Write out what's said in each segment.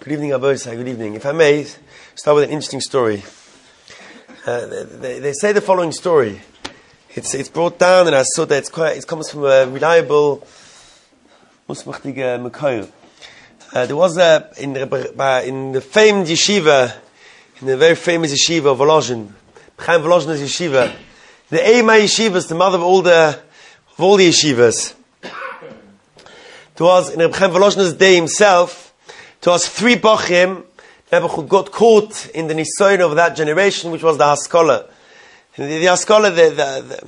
Good evening, Abosai. Good evening. If I may, start with an interesting story. They say the following story. It's brought down, and I saw that it comes from a reliable musmachtige Mekoyer. There was in the famed yeshiva, in the very famous yeshiva of Volozhin, Chaim Volozhin's yeshiva, the Eima yeshivas, the mother of all the yeshivas. There was in Chaim Volozhin's day himself. There was three bochim who got caught in the nisoyon of that generation, which was the Haskalah. The Haskalah, they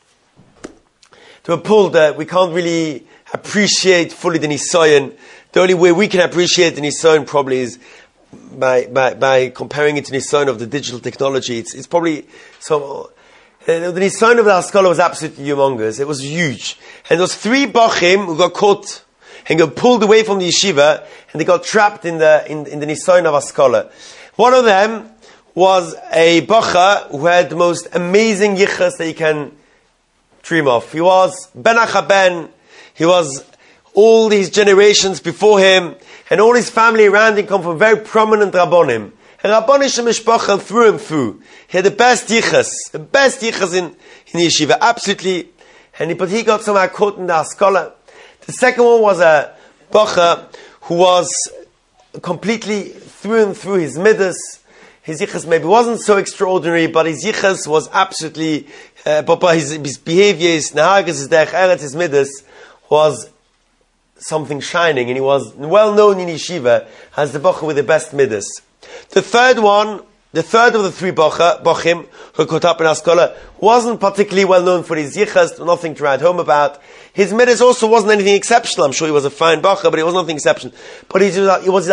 were pulled. We can't really appreciate fully the nisoyon. The only way we can appreciate the nisoyon probably is by comparing it to the nisoyon of the digital technology. It's probably so. The nisoyon of the Haskalah was absolutely humongous. It was huge, and those three bochim who got caught and got pulled away from the yeshiva, and they got trapped in the nisoyon of Haskalah. One of them was a bacha who had the most amazing yichus that you can dream of. He was Ben Achaben. He was all these generations before him, and all his family around him come from very prominent rabbonim. And rabbonish mishpacha through and through. He had the best yichus in the yeshiva, absolutely. But he got somehow caught in the Haskalah. The second one was a bacha who was completely through and through his midas. His yichus maybe wasn't so extraordinary, but his yichus was absolutely, his behavior, his nahagas, his derech eretz, his midas was something shining, and he was well known in yeshiva as the bacha with the best midas. The third of the three bochim who caught up in Haskalah wasn't particularly well known for his yichas, nothing to write home about. His midas also wasn't anything exceptional. I'm sure he was a fine bacha, but it was nothing exceptional. But he was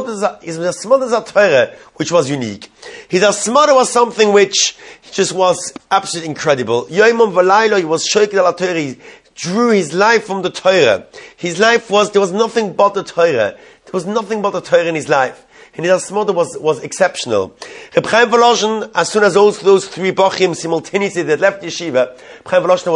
a Torah, which was unique. His asmada was something which just was absolutely incredible. Yoimon v'laylo, he was shoyked al Torah. He drew his life from the Torah. His life there was nothing but the Torah. There was nothing but the Torah in his life. And his asmoda was exceptional. Reb Chaim Volozhin, as soon as those three bochim simultaneously that left yeshiva, Reb Chaim Volozhin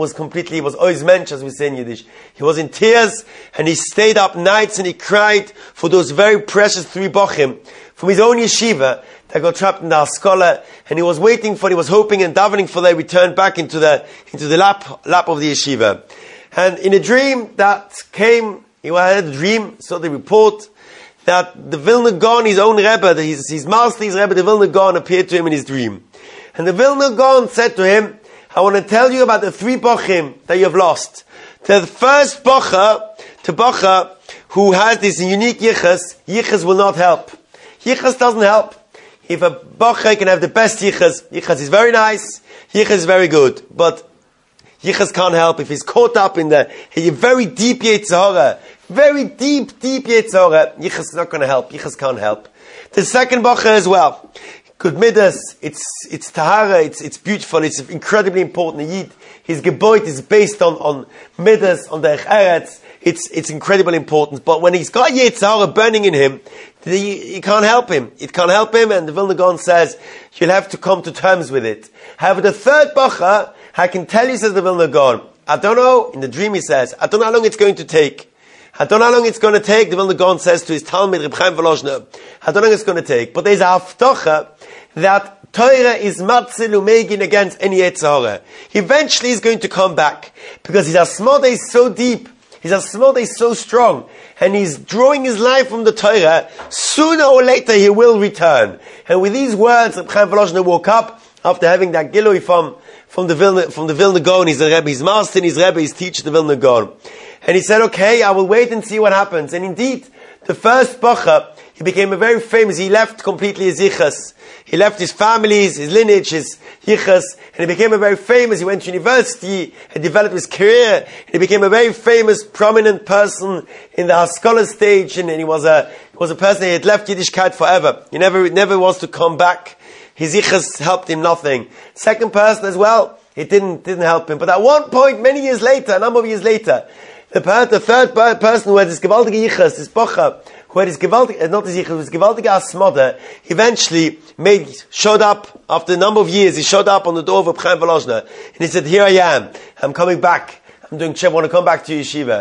was always mensch, as we say in Yiddish. He was in tears, and he stayed up nights and he cried for those very precious three bochim from his own yeshiva that got trapped in the Haskalah, and he was hoping and davening for their return back into the lap of the yeshiva. And in a dream that came, he had a dream, so the report that the Vilna Gaon, his own Rebbe, his master, his Rebbe, the Vilna Gaon, appeared to him in his dream. And the Vilna Gaon said to him, I want to tell you about the three bochim that you have lost. The first bacha, the bacha who has this unique yichas will not help. Yichas doesn't help. If a bacha can have the best yichas is very nice, yichas is very good, but yichas can't help if he's caught up in the very deep Yetzirah. Very deep Yetzirah. Yichas is not going to help. Yichas can't help. The second bacha as well. Good midas. It's tahara. It's beautiful. It's incredibly important. His geboit is based on midas, on derech eretz. It's incredibly important. But when he's got Yetzirah burning in him, you can't help him. It can't help him. And the Vilna Gaon says you'll have to come to terms with it. However, the third bacha, I can tell you, says the Vilna Gaon, I don't know. In the dream, he says, I don't know how long it's going to take. I don't know how long it's going to take. The Vilna Gaon says to his Talmud, Reb Chaim Volozhin, I don't know how long it's going to take. But there's a haftocha that Torah is matzil umegin against any Yetzirah. Eventually he's going to come back. Because his asmoda is so deep. His asmoda is so strong. And he's drawing his life from the Torah. Sooner or later he will return. And with these words, Reb Chaim Volozhin woke up after having that gilui from the Vilna Gaon. He's a Rebbe, his master and his Rebbe, his teacher, the Vilna Gaon. And he said, okay, I will wait and see what happens. And indeed, the first bacha, he became he left completely his yichas. He left his families, his lineage, his yichas, and he became a very famous, he went to university, and developed his career, and he became a very famous, prominent person in the Haskalah stage, and he was a person that had left Yiddishkeit forever. He never wants to come back. His yichas helped him nothing. Second person as well, it didn't help him. But at one point, many years later, a number of years later, the third person who had this gewaltige yichas, this bacha, who had his gewaltige, not his yichas, his gewaltige asmoda, eventually showed up after a number of years. He showed up on the door of Chaim Volozhin, and he said, "Here I am. I'm coming back. I'm doing tshuva. I want to come back to yeshiva."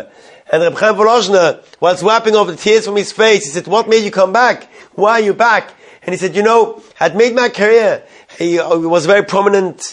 And Reb Chaim Volozhner was wiping off the tears from his face. He said, what made you come back? Why are you back? And he said, I'd made my career. He was a very prominent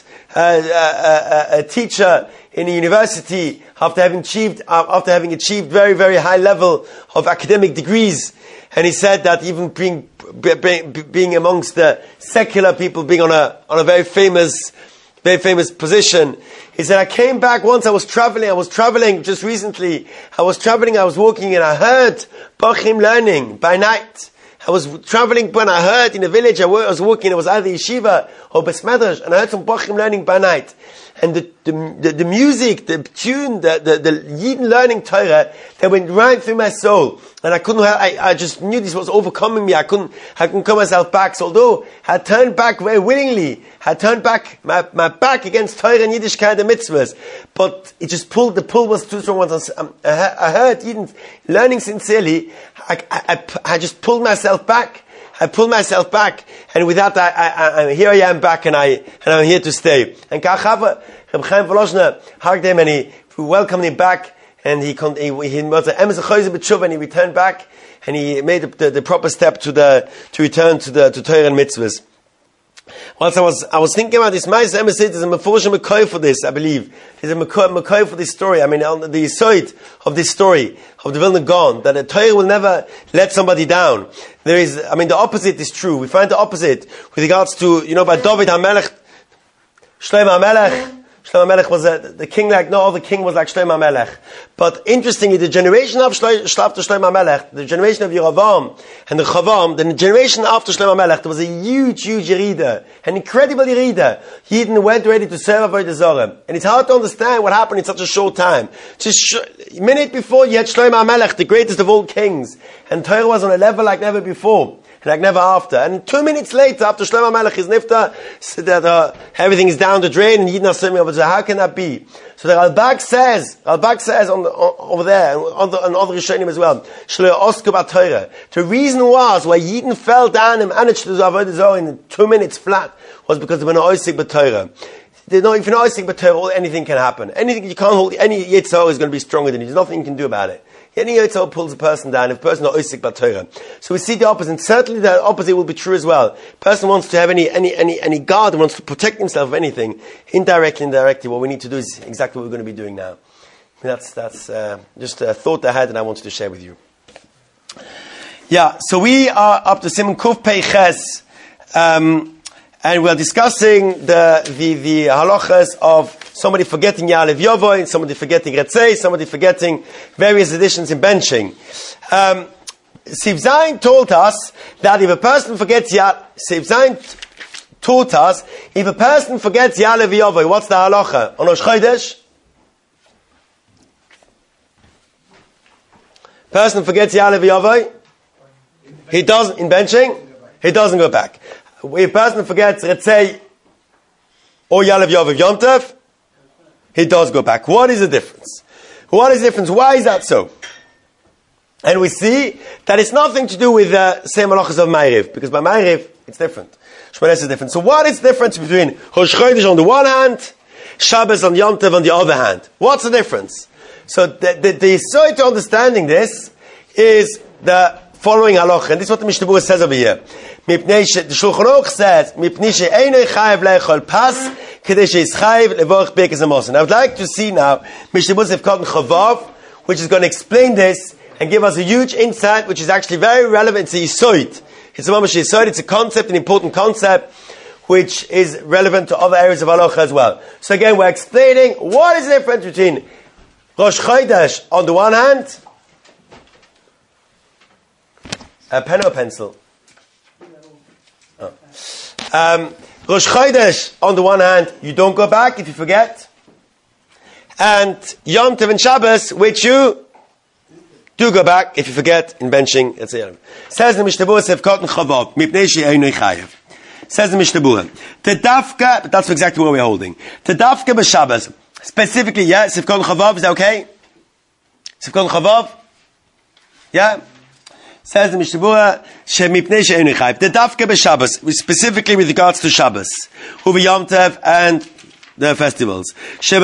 a teacher in a university after having achieved very, very high level of academic degrees. And he said that even being amongst the secular people, being on a very famous position, he said, I came back once, I was traveling just recently, I was walking and I heard Bachim learning by night. I was traveling when I heard in a village, I was walking, it was either yeshiva or Beis Medrash, and I heard some Bachim learning by night. And the music, the tune, the Yidden learning Torah, that went right through my soul. And I just knew this was overcoming me. I couldn't come myself back. So although I turned back very willingly, I turned back my back against Torah and Yiddishkeit and mitzvahs. But the pull was too strong. I heard Yidden learning sincerely. I just pulled myself back. And with that, here I am back, and I'm here to stay. And Kachava, Reb Chaim Volozhner hugged him, and he welcomed him back, and he was an emes choizer b'tshuva, and he returned back, and he made the proper step to return to Torah and mitzvahs. Whilst I was thinking about this, my emes said there's a meforshim mekoy for this, I believe. There's a mekoy for this story. I mean, on the side of this story of the Vilna Gaon, that a Torah will never let somebody down. The opposite is true. We find the opposite with regards to, by David HaMelech, Shlomo HaMelech. Shlomo HaMelech was the king like no other king was like Shlomo HaMelech. But interestingly, the generation of Shlomo HaMelech, the generation of Yerovam and the Chavam, the generation after Shlomo HaMelech, there was a huge Yerida, an incredible Yerida. Yidden went ready to serve Avodah Zarah. And it's hard to understand what happened in such a short time. Just a minute before, you had Shlomo HaMelech, the greatest of all kings. And Torah was on a level like never before. Like never after. And 2 minutes later, after Shlomo HaMelech is nifta, so that everything is down the drain and Yidden are serving over there. How can that be? So the Ralbag says over there, and other Rishonim as well, Shlo Osko B'Torah. The reason was why Yidden fell down and managed to do Avodah Zarah in 2 minutes flat was because they were not Osik B'Torah. If you're not Osik B'Torah, anything can happen. Anything you can't hold, any Yitzhak is going to be stronger than you. There's nothing you can do about it. Any Yitzhak pulls a person down if a person is not Osik B'Torah. So we see the opposite. Certainly the opposite will be true as well. A person wants to have any guard, wants to protect himself of anything. Indirectly, what we need to do is exactly what we're going to be doing now. That's just a thought I had and I wanted to share with you. Yeah, so we are up to Siman Kuf Pei Ches, and we're discussing the halachas of somebody forgetting Ya'alev Yovoy, somebody forgetting Retzei, somebody forgetting various additions in benching. Siv Zayin told us that if a person forgets Ya'alev Yovoy, what's the halacha? On Rosh Chodesh? Person forgets Ya'alev Yovoy, he doesn't, in benching, he doesn't go back. If a person forgets Retzei or Ya'alev Yovoy Yom Tov, he does go back. What is the difference? Why is that so? And we see that it's nothing to do with the same halachas of Ma'ariv, because by Ma'ariv it's different. Shmones is different. So what is the difference between Rosh Chodesh on the one hand, Shabbos on Yom Tov on the other hand? What's the difference? So the side to understanding this is the following halacha, and this is what the Mishnah Berurah says over here. The Shulchan Aruch says, and I would like to see now Mishnah Berurah Sefkat Chavav, which is going to explain this and give us a huge insight, which is actually very relevant to Yisoid. It's a mamash Yisoid, it's a concept, an important concept, which is relevant to other areas of halacha as well. So again, we're explaining what is the difference between Rosh Chodesh on the one hand, a pen or pencil? Rosh Chodesh, on the one hand, you don't go back if you forget. And Yom Tov and Shabbos, which you do go back if you forget in benching, etc. Says the Mishnah Berurah, Sefkat Chavav, Mipnei she'eino chayev. Says the Mishnah Berurah, Tedafka, that's exactly what we're holding. Tedafka b'Shabbos, specifically, yeah, Sefkat Chavav, is that okay? Sefkat Chavav? Yeah? Says the Mishnah Berurah, Shemipnei she'eino chayev. Tedafka b'Shabbos, specifically with regards to Shabbos, Uvi Yom Tov and the festivals. There's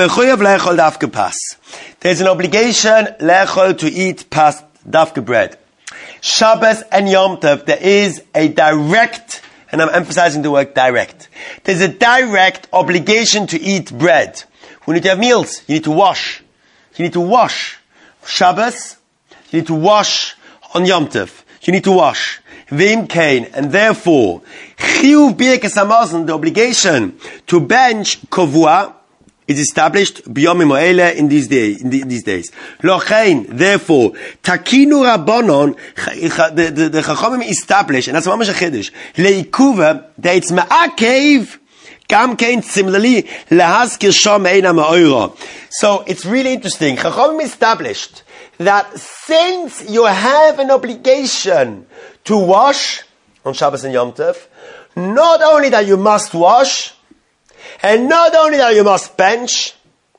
an obligation lechol to eat past dafka bread. Shabbos and Yom Tov, there is a direct, and I'm emphasizing the word direct. There's a direct obligation to eat bread. We need to have meals. You need to wash. You need to wash. Shabbos, you need to wash on Yom Tov. You need to wash. Vim kain, and therefore, chiyuv birkas hamazon, the obligation to bench kovua, is established biyomim ha'ele in these days. Lochein, therefore, takinu rabbanon, the chachamim established, and that's what mamash chiddush, leikuva, that it's ma'akev, gam kain similarly lehaskir sham eina ma'oira. So it's really interesting. Chachamim established that since you have an obligation to wash on Shabbos and Yom Tov, not only that you must wash, and not only that you must bench,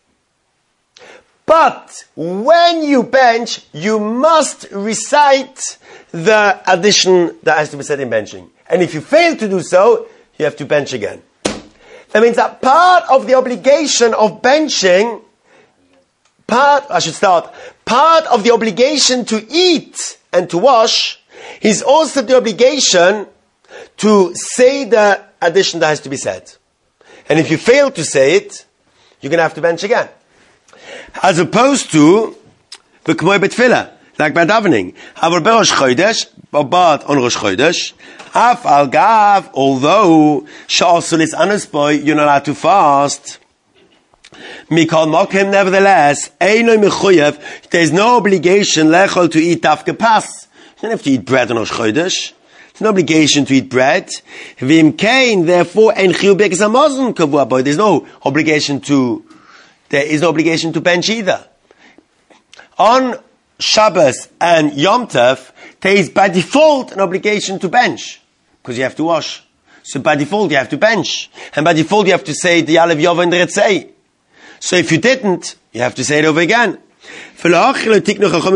but when you bench, you must recite the addition that has to be said in benching. And if you fail to do so, you have to bench again. That means that part of the obligation of benching, part of the obligation to eat and to wash is also the obligation to say the addition that has to be said. And if you fail to say it, you're going to have to bench again. As opposed to the k'moy betfila, like by davening. Aber berosh chodesh, but on Rosh Chodesh, af al gav, although she'asul is anusboy, you're not allowed to fast. Mikol mokem, nevertheless, eino mechuyev, there's no obligation lechol to eat dafka pas. You don't have to eat bread on Rosh Chodesh. There's no obligation to eat bread. Vim kain, therefore, en chiyuv birkas hamazon kavua boy. There is no obligation to bench either. On Shabbos and Yom Tov, there is by default an obligation to bench, because you have to wash. So by default you have to bench. And by default you have to say the Yalav Yova and the Retzei. So if you didn't, you have to say it over again. Therefore, on Rosh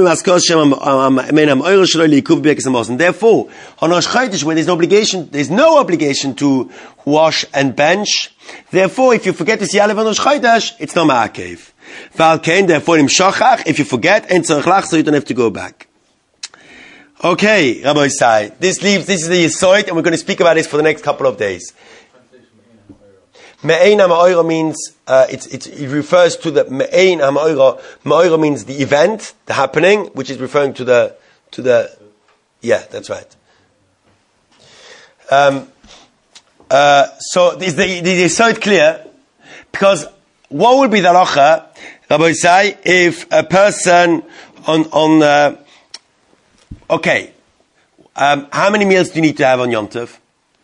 Chodesh, where there's no obligation to wash and bench, therefore, if you forget to say Yalav on Rosh Chodesh, it's no ma'akev. Therefore, if you forget, so you don't have to go back. Okay, Rabbi Isai, this is the Yisoid, and we're going to speak about this for the next couple of days. Me'ein ha'ma'oira means, it refers to the me'ein ha'ma'oira. Ma'oira means the event, the happening, which is referring to the, yeah, that's right. So is the Yisoid clear? Because what would be the halacha, Rabbi Isai, if a person okay, how many meals do you need to have on Yom Tov?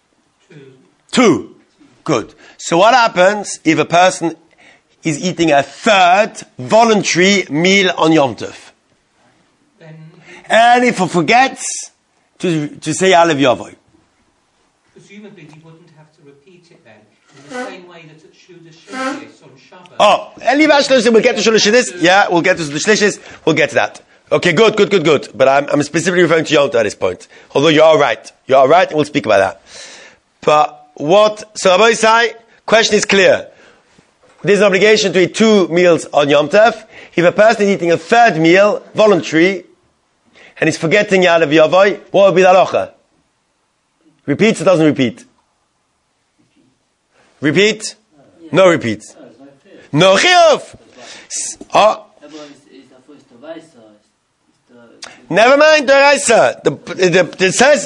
2. Good. So what happens if a person is eating a third voluntary meal on Yom Tov? And if he forgets to say Yalav Yovoi? Presumably he wouldn't have to repeat it then, in the same way that at Shudas Shlishis on Shabbat. Oh, we'll get to Shudas Shlishis. Yeah, we'll get to the Shlishis. We'll get to that. Okay, good. But I'm specifically referring to Yom Tov at this point. Although you are right, and we'll speak about that. But so Rabbi Isai, question is clear. There's an obligation to eat 2 meals on Yom Tov. If a person is eating a third meal, voluntary, and he's forgetting Yalav Yovoi, what would be the halacha? Repeats or doesn't repeat? Repeat? No repeat. No chiyuv. Never mind, Deraisa. It says,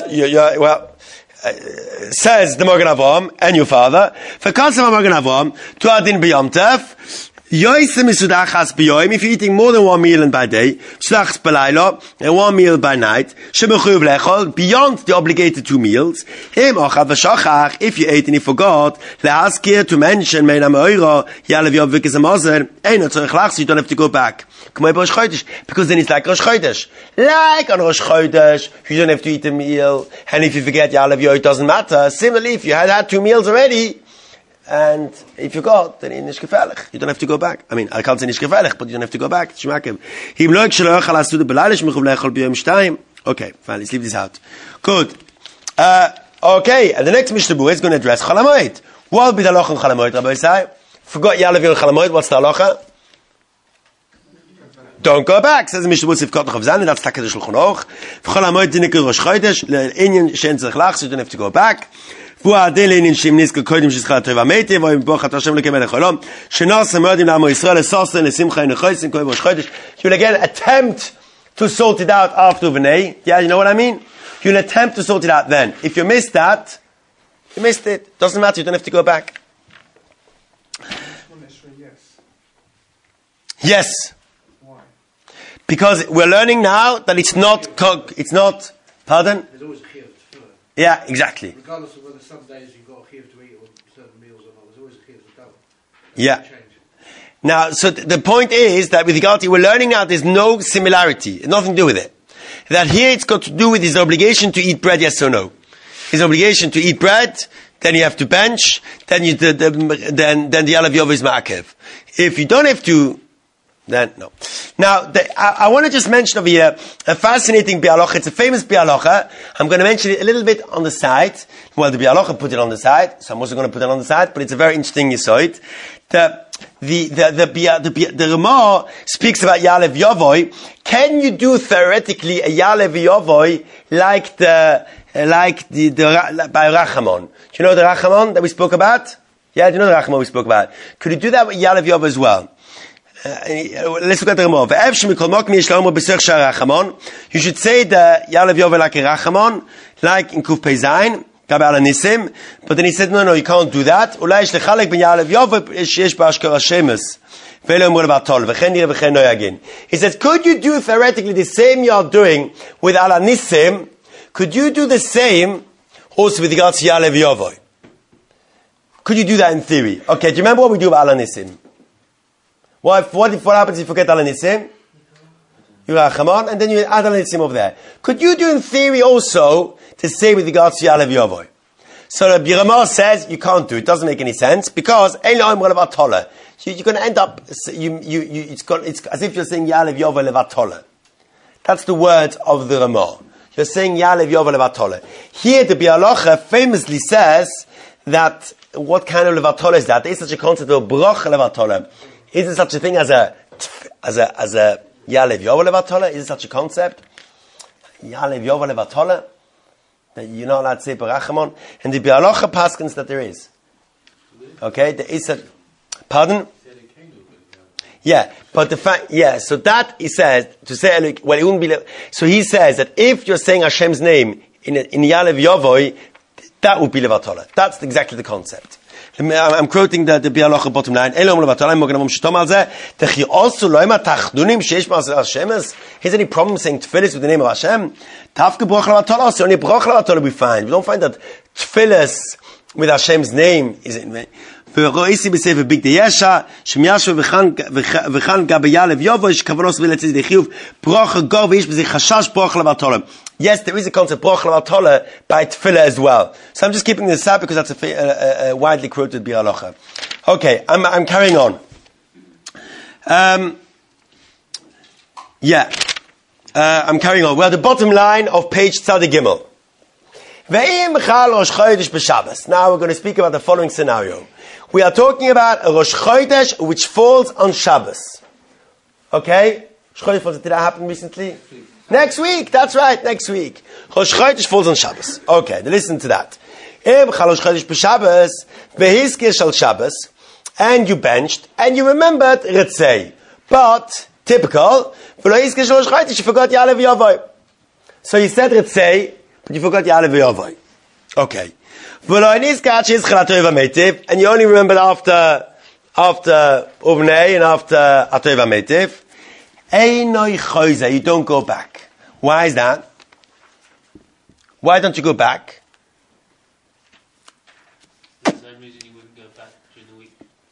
says the Magen Avraham and your father, for Kasav Magen Avraham, to Adin B'Yom Tov, if you're eating more than 1 meal by day, and 1 meal by night, beyond the obligated 2 meals, if you ate and you forgot, to mention, you don't have to go back. Because then it's like Rosh Chodesh. Like on Rosh Chodesh, you don't have to eat a meal, and if you forget Yalav Yovoi, it doesn't matter. Similarly, if you had 2 meals already, and if you got, then in Nishkefelig, you don't have to go back. I mean, I can't say Nishkefelig, but you don't have to go back. Okay, fine, let's leave this out. Good. Okay, and the next Mishnah Berurah is going to address Chol HaMoed. What will be the halacha on Chol HaMoed, Rabbi Isai? Forgot Ya'alev Yom Chalamoid, what's the halacha? Don't go back. Says the Mishnah Bus, if got of Zani, that's Takad Shulchan Aruch. V'chalamoid dinikul Rosh Chodesh, le'inyan she'en tzarich lach, so you don't have to go back. V'u'adei le'inyan she'im nizkel kodim she'schal teva meiti, v'oim bochat Hashem le'kem elech olam, she'nas ha'modim la'amo Yisrael, esosen le'simcha yinechoysin, kodim Rosh Chodesh. You'll again attempt to sort it out after V'nei. Yeah, you know what I mean? You'll attempt to sort it out then. If you missed that, you missed it. Doesn't matter, you don't have to go back. Yes. Why? Because we're learning now that it's not, pardon? There's always a chiyuv to fill it. Yeah, exactly. Regardless of whether some days you've got a chiyuv to eat or certain meals or not, there's always a chiyuv to go. Yeah. Now, so the point is that with regard to, we're learning now there's no similarity, nothing to do with it. That here it's got to do with his obligation to eat bread, yes or no. His obligation to eat bread, then you have to bench, then the Ya'alev Yov is ma'akev. If you don't have to, then no. Now, I want to just mention over here a fascinating bialocha. It's a famous bialocha. I'm going to mention it a little bit on the side. Well, the bialocha put it on the side, so I'm also going to put it on the side, but it's a very interesting yisoid. The Ramah speaks about Ya'alev Yovoi. Can you do theoretically a Ya'alev Yovoi like by Rachamon? Do you know the Rachamon that we spoke about? Yeah, do you know the Rachamon we spoke about? Could you do that with Ya'alev Yovoi as well? Let's look at the Ramah. You should say the Ya'alev Yovoi like a Rachamon, like in Kuf Pei Zayin. But then he said, no, you can't do that. He says, could you do theoretically the same you are doing with Ala Nisim? Could you do the same also with regards to Ya'alev Yovoi? Could you do that in theory? Okay, do you remember what we do with Ala Nisim? What happens if you forget Ala Nisim? You Rachamon, and then you add Ala Nisim over there. Could you do in theory also to say with regards to Ya'alev Yovoi? So the Ramah says you can't do it. Doesn't make any sense because you're going to end up. It's as if you're saying Ya'alev Yovoi levatole. That's the word of the Ramah. You're saying Ya'alev Yovoi levatole. Here the Bialocha famously says that what kind of levatole is that? There is such a concept of broch levatole. Is there such a thing as a Ya'alev Yovoi levatole? Is there such a concept? Ya'alev Yovoi levatole? That you're not allowed to say Barachamon, and the Bialocha paskins that there is. Okay, there is a, pardon? Yeah, but the fact, so that he says, to say, well, it wouldn't be, so he says that if you're saying Hashem's name in Ya'alev Yovoi, that would be Levatola. That's exactly the concept. I'm quoting the Bialocha bottom line. He's any problem saying tefillis with the name of Hashem? Only broch levatol we find. We don't find that tefillis with Hashem's name is in vain. Big Deyesha, Shemyashu v'chan gabe Ya'alev Yovoi, shkavanos v'letzid dechiuv, broch gor v'ish b'zeh chashash broch levatol. Yes, there is a concept broch levatol by tefillah as well. So I'm just keeping this out because that's a widely quoted bialocha. Okay, I'm carrying on. I'm carrying on. We're at the bottom line of page Tzadi Gimel. Now we're going to speak about the following scenario. We are talking about a Rosh Chodesh which falls on Shabbos. Okay? Rosh Chodesh, did that happen recently? Next week, that's right, next week. Rosh Chodesh falls on Shabbos. Okay, then listen to that. And you benched, and you remembered Ritzei. But, typical, you forgot Ya'alev Yovoi. So you said Ritzei, but you forgot Ya'alev Yovoi. Okay. And you only remembered after Uvnei and after Atova Metiv. You don't go back. Why is that? Why don't you go back? The same reason you wouldn't go back during the week.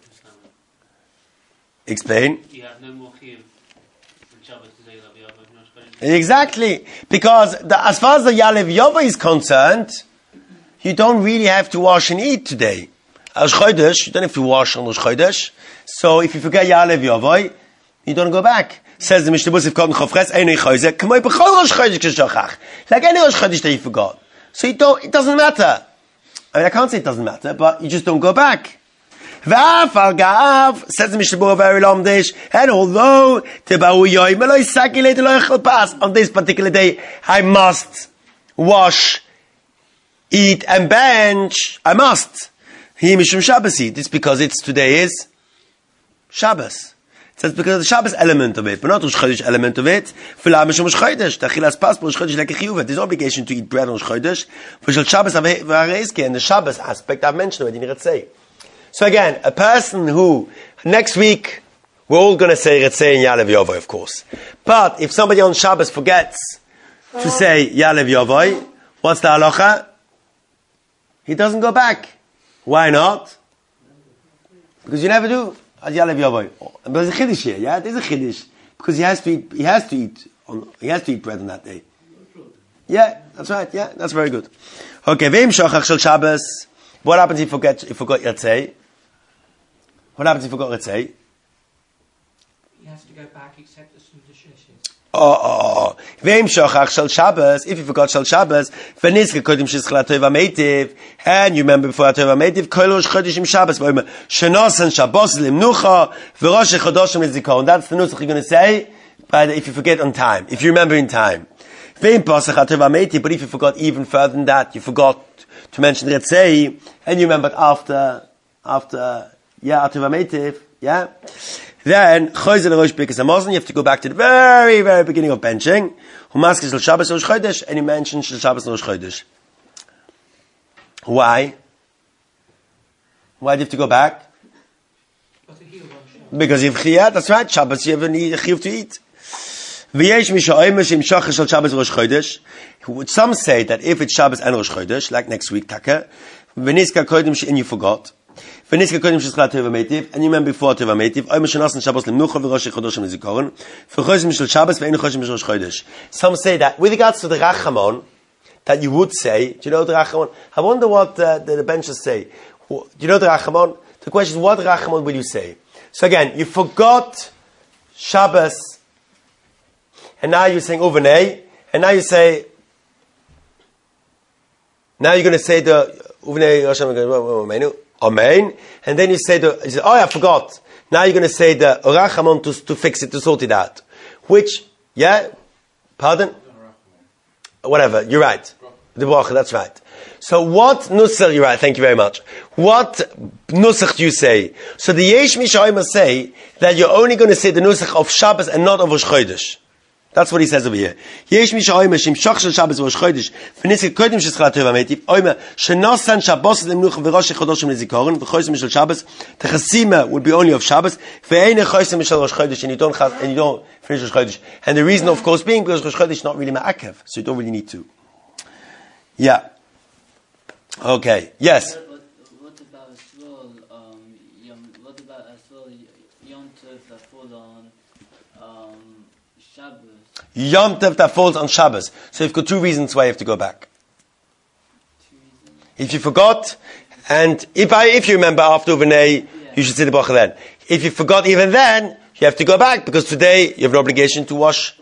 Explain. You have no more chiyuv from Shabbos to say Ya'alev Yovoi. Exactly. Because as far as the Ya'alev Yovoi is concerned, you don't really have to wash and eat today. Rosh Chodesh, you don't have to wash on Rosh Chodesh. So if you forget Ya'alev Yovoi, you don't go back. Says the Mishnah Bus, if Kotten Chofres, Einoi Choyze, K'moi B'chol Rosh Chodesh K'shochach. Like any Rosh Chodesh that you forgot. So it doesn't matter. I mean, I can't say it doesn't matter, but you just don't go back. V'afal gav, says the Mishnah Berurah very lomdish, and although Teba'u yoyim eloi sakile deloi echel pas, on this particular day, I must wash, eat, and bench. I must. He mishum Shabbos eat. It's because today is Shabbos. It says because of the Shabbos element of it, but not the Rosh Chodesh element of it. There's no obligation to eat bread on Rosh Chodesh. And the Shabbos aspect I've mentioned already. So again, a person who, next week, we're all going to say Retzei and Yalev Yovoi, of course. But if somebody on Shabbos forgets to say Yalev Yovoi, what's the halacha? He doesn't go back. Why not? Because you never do. Yalev Yovoi. But there's a chiddush here, yeah? There's a chiddush. Because he has to eat bread on that day. Yeah, that's right, yeah, that's very good. Okay, Ve'im Shochach Shel Shabbos. What happens if you forgot Retzei? What happens if you forgot Retzei? He has to go back except the Suda Sheshes. Ve'im Shochach Shel Shabbos. If you forgot Shel Shabbos, V'nizke Kodim Shizchel HaTov HaMeitiv, and you remember before HaTov HaMeitiv, Kol Rosh Chodesh Im Shabbos, Shenosan Shabbos Limnucha, V'rosh Chodoshim Lizikaron. That's the nusach you're going to say, but if you forget on time, if you remember in time. Ve'im Pasach HaTov HaMeitiv, but if you forgot even further than that, you forgot to mention Retzei, and you remembered after HaTov HaMeitiv, yeah? Then, Choyze L'Rosh Birkas HaMazon, you have to go back to the very, very beginning of benching. Humaske Shel Shabbos Rosh Chodesh, and you mention Shel Shabbos Rosh Chodesh. Why? Why do you have to go back? Because you have Chiyah, that's right, Shabbos you have a Chiyuv to eat. V'yesh Misha'omer Shem Shachar Shel Shabbos Rosh Chodesh. Some say that if it's Shabbos and Rosh Chodesh, like next week, Taka, V'nizka Kodim and you forgot, V'nizka Kodim Shizchel HaTov HaMeitiv, and you remember before HaTov HaMeitiv, Omer Shenosan Shabbos Limnucha V'rosh Chodoshim Lizikaron, V'chosim Shel Shabbos V'einu Chosim Shel Rosh Chodesh. Some say that, with regards to the Rachamon, that you would say, do you know the Rachamon? I wonder what the benches say. Do you know the Rachamon? The question is, what Rachamon will you say? So again, you forgot Shabbos, and now you're saying Uvenei, and now you say, now you're going to say the Uvenei Rosh Amen, and then you say I forgot. Now you're going to say the Rachamon to fix it, to sort it out. Which, yeah? Pardon? Whatever, you're right. The Bracha, that's right. So what nusach, you're right, thank you very much. What nusach do you say? So the Yesh Misha'omer say that you're only going to say the nusach of Shabbos and not of Rosh Chodesh. That's what he says over here. Yesh Misha'omer Shem Shach Shel Shabbos Rosh Chodesh V'nizke Kodim Shizchel HaTov HaMeitiv Omer Shenosan Shabbos Limnucha V'rosh Chodoshim Lizikaron V'chosim Shel Shabbos. The Chasima would be only of Shabbos V'eine Chosim Shel Rosh Chodesh, and you don't finish Rosh Chodesh. And the reason, of course, being because Rosh Chodesh is not really Ma'akev, so you don't really need to. Yeah. Okay. Yes. What about as well? Yom Tov that falls on Shabbos? Yom Tov that falls on Shabbos. So you've got two reasons why you have to go back. If you forgot, and if you remember after Uvenei, you should say the bracha then. If you forgot even then, you have to go back, because today you have an obligation to wash.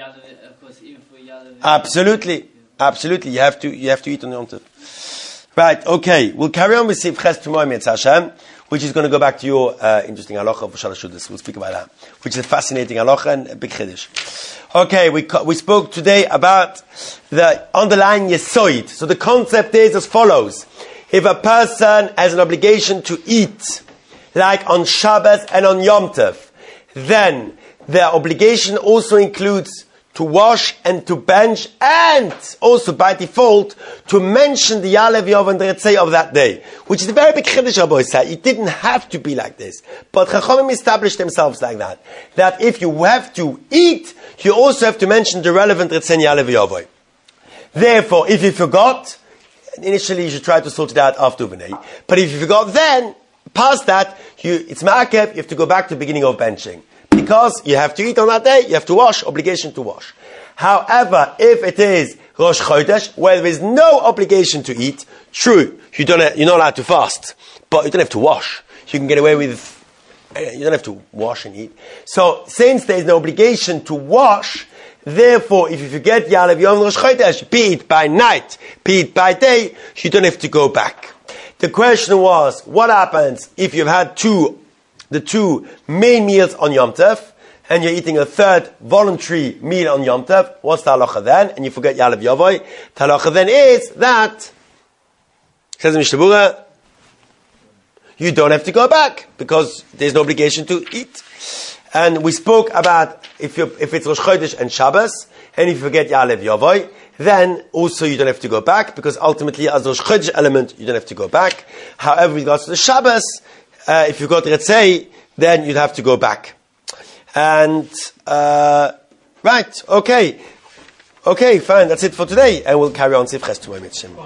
Absolutely. Absolutely. You have to eat on Yom Tov. Right, okay. We'll carry on with Sif Ches tomorrow, Mitzvah Hashem, which is going to go back to your interesting halacha for Shalosh Shudas. We'll speak about that, which is a fascinating halacha and a big chiddush. Okay, we spoke today about the underlying yesoid. So the concept is as follows. If a person has an obligation to eat, like on Shabbos and on Yom Tov, then the obligation also includes to wash and to bench, and also by default to mention the Yalev Yov and the Retzei of that day, which is a very big chiddush. Rabbi said it didn't have to be like this, but Chachamim established themselves like that. That if you have to eat, you also have to mention the relevant Retzei and Yalev Yov. Therefore, if you forgot, initially you should try to sort it out after Uvenei. But if you forgot, then past that, it's Ma'akev. You have to go back to the beginning of benching. Because you have to eat on that day, you have to wash, obligation to wash. However, if it is Rosh Chodesh, where there is no obligation to eat, true, you're not allowed to fast, but you don't have to wash. You can get away with, you don't have to wash and eat. So, since there is no obligation to wash, therefore, if you forget Yalev Yom Rosh Chodesh, be it by night, be it by day, you don't have to go back. The question was, what happens if you've had the two main meals on Yom Tov, and you're eating a third voluntary meal on Yom Tov? What's the halacha then? And you forget Ya'alev Yavoy. The halacha then is that, says the Mishnah Berurah, you don't have to go back because there's no obligation to eat. And we spoke about if it's Rosh Chodesh and Shabbos, and if you forget Ya'alev Yavoy, then also you don't have to go back, because ultimately as Rosh Chodesh element, you don't have to go back. However, with regards to the Shabbos, if you've got Retzei, then you'd have to go back. And, right, okay, fine, that's it for today, and we'll carry on Sif Ches tomorrow.